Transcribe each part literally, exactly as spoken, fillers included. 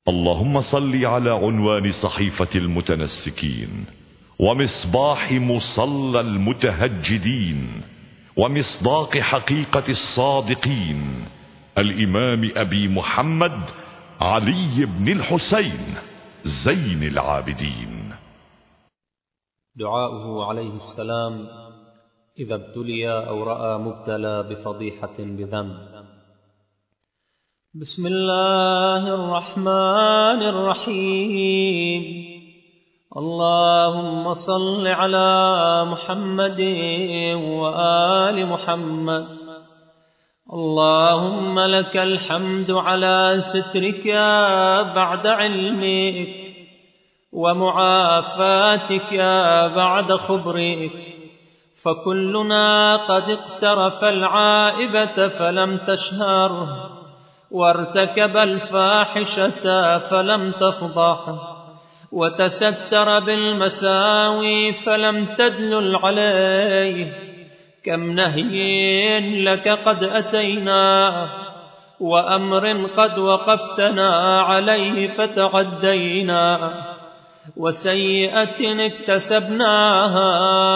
اللهم صل على عنوان صحيفة المتنسكين، ومصباح مصلى المتهجدين، ومصداق حقيقة الصادقين، الإمام أبي محمد علي بن الحسين زين العابدين. دعاؤه عليه السلام إذا ابتلي أو رأى مبتلى بفضيحة بذنب: بسم الله الرحمن الرحيم. اللهم صل على محمد وآل محمد. اللهم لك الحمد على سترك بعد علمك، ومعافاتك بعد خبرك، فكلنا قد اقترف العائبة فلم تشهره، وارتكب الفاحشة فلم تفضحه، وتستر بالمساوي فلم تدلل عليه. كم نهي لك قد أتينا، وأمر قد وقفتنا عليه فتعدينا، وسيئة اكتسبناها،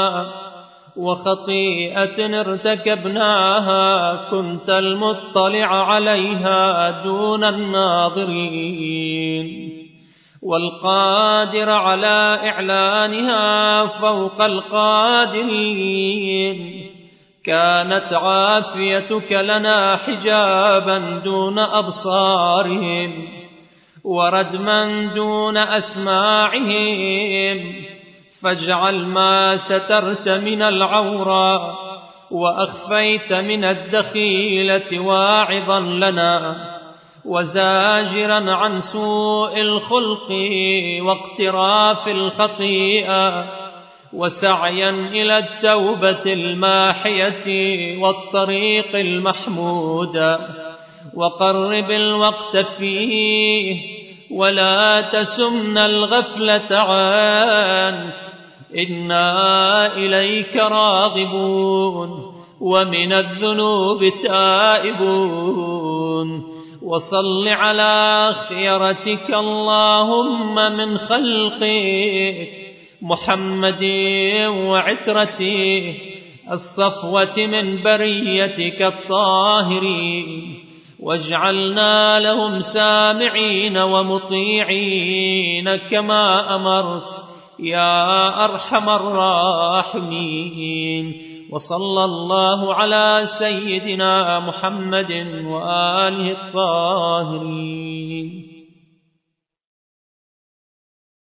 وخطيئة ارتكبناها كنت المطلع عليها دون الناظرين، والقادر على إعلانها فوق القادرين. كانت عافيتك لنا حجابا دون أبصارهم، وردما دون أسماعهم، فاجعل ما سترت من العورى وأخفيت من الدخيلة واعظا لنا، وزاجرا عن سوء الخلق واقتراف الخطيئة، وسعيا إلى التوبة الماحية والطريق المحمود. وقرب الوقت فيه ولا تسمن الغفلة عنك، إنا إليك راغبون ومن الذنوب تائبون. وصل على خيرتك اللهم من خلقك محمد وعترته الصفوة من بريتك الطاهرين، واجعلنا لهم سامعين ومطيعين كما أمرت يا أرحم الراحمين. وصلى الله على سيدنا محمد وآله الطاهرين.